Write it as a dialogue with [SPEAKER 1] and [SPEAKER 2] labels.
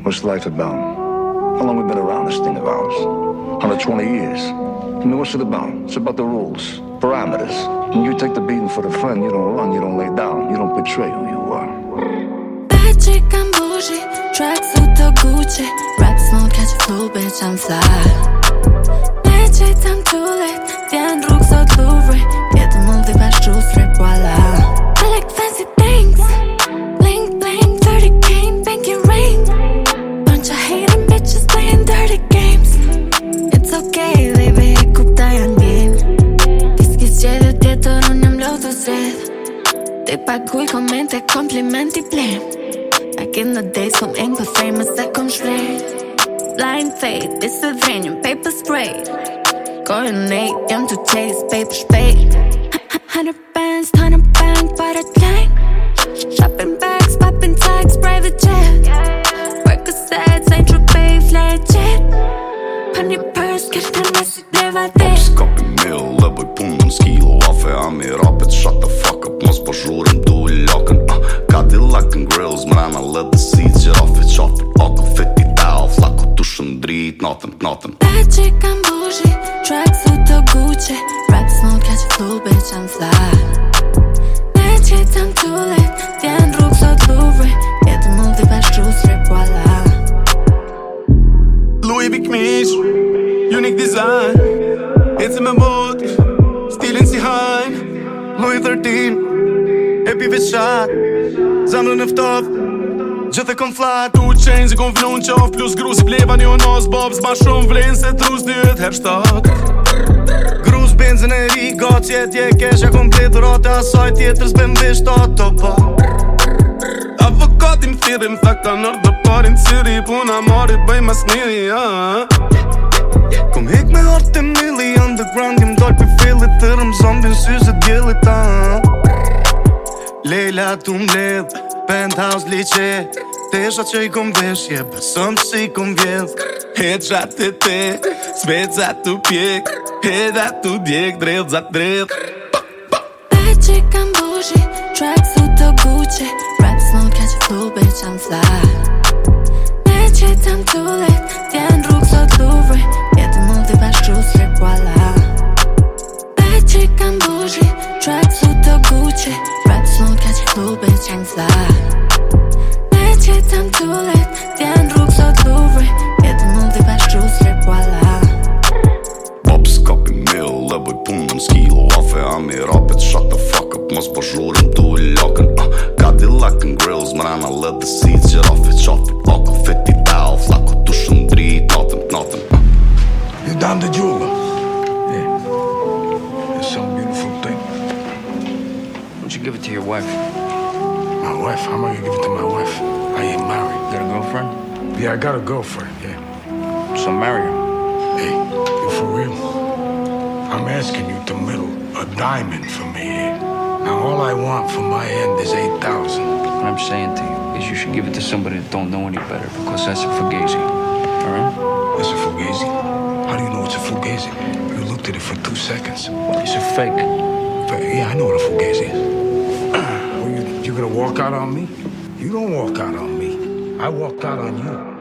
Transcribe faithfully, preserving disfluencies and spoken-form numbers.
[SPEAKER 1] What's life about? How long we been around this thing of ours? one hundred twenty years. I mean, what's it about? It's about the rules, parameters. When you take the beating for the friend, you don't run, you don't lay down, you don't betray who you are.
[SPEAKER 2] Bad chick, I'm bougie, tracksuit to Gucci, rap smooth, catch a flow, bitch, I'm fly. Legit, I'm too late, vjen rrug sot Louvre, jetë mund t'i pashtu strip, voila. I like fancy things, bling bling, thirty K, pinky ring. Bunch of hating bitches playing dirty games. It's okay, baby, kupta janë game. Kiskis qede tjetër, unë jam lotu sred. Te paguj komente, komplimenti blem. Back in the days, kom eng për famous e kom shprej. Blind faith, this is venue, paper spray. Coronate, jam to chase, paper spade. Hundred bands, hundred bang, para klein. Shopping bags, popping tags, private jet. Work a sad, Saint Tropez, flat jet. Pan your purse, catch the message, leva det.
[SPEAKER 3] Skapi mill, e boj punën skilo. Afe ami rapet, shut the fuck up. Mos po zhurëm, du i lakën uh, Cadillac and grills, mrena let the seats jet off it, chop it. Ako fifty thou, flako tu shëndrit, nothing, nothing.
[SPEAKER 2] Bad chick, I'm bougie, tracksuit to Gucci, rap smooth, catch a flow, bitch, I'm fly. Legit, I'm too late, vjen rrug sot Louvre, jetë mund t'i pashtu strip, voila.
[SPEAKER 4] Louis V. Kmish, unique design, ecë me mod, stilin si hajn. Louis thirteen, epi veçat, zamrën e ftaf, gjithë e kom flat. Two chains e kom vnu në qaf, plus gruz i bleva një nas bobs, ma shumë vlen se trus dyet her shtat. Gruz benzën e ri, gaci e tje kesha komplet, rate asaj tjetër s'bem visht ato ba. Avokati m'thiri m'tha ka nërë dhe parin ciri, puna marit bëj mas njëri, ja. Kom hek me hartë e mili, underground jem dojt për fillit, thërëm zombin syze djellit, ah. Leila tu m'ledh, penthouse liqe, tesha që i kom veshje, besëm që i kom vjedh. Heqat e te, svecat tu pjek, hedat tu djek, drellzat drell.
[SPEAKER 2] Bad chick, I'm bougie, tracksuit to Gucci, rap smooth, catch a flow, bitch, I'm fly. Legit, I'm too late, vjen rrug sot Louvre, jetë mund t'i pashtu strip, voila. Bad chick, I'm bougie, tracksuit to Gucci, rap smooth, catch a flow, bitch, I'm fly. Legit, I'm too late, vjen rrug sot Louvre, jetë mund t'i pashtu strip, voila.
[SPEAKER 3] Bobs kapi mill, e boj punën skilo. Afe ami rapet, shut the fuck up. Mos po zhurëm, du i lakën uh, Cadillac and grills, mrena let the seats jet off it, chop it. Ako fifty thou, flako tu shëndrit, nothing, nothing uh.
[SPEAKER 1] You down the jeweler? Yeah. It's some beautiful thing.
[SPEAKER 5] Why don't you give it to your wife?
[SPEAKER 1] My wife? How am I gonna give it to my wife? I ain't married.
[SPEAKER 5] You got a girlfriend?
[SPEAKER 1] Yeah, I got a girlfriend, yeah.
[SPEAKER 5] So marry her.
[SPEAKER 1] Hey, you for real? I'm asking you to middle a diamond for me here. Now all I want from my end is eight thousand.
[SPEAKER 5] What I'm saying to you is you should give it to somebody that don't know any better, because that's a fugazi. Alright?
[SPEAKER 1] It's a fugazi? How do you know it's a fugazi? You looked at it for two seconds.
[SPEAKER 5] Well, it's a fake.
[SPEAKER 1] But, yeah, I know what a fugazi is. Well, you, you gonna walk out on me? You don't walk out on me. I walked out on you.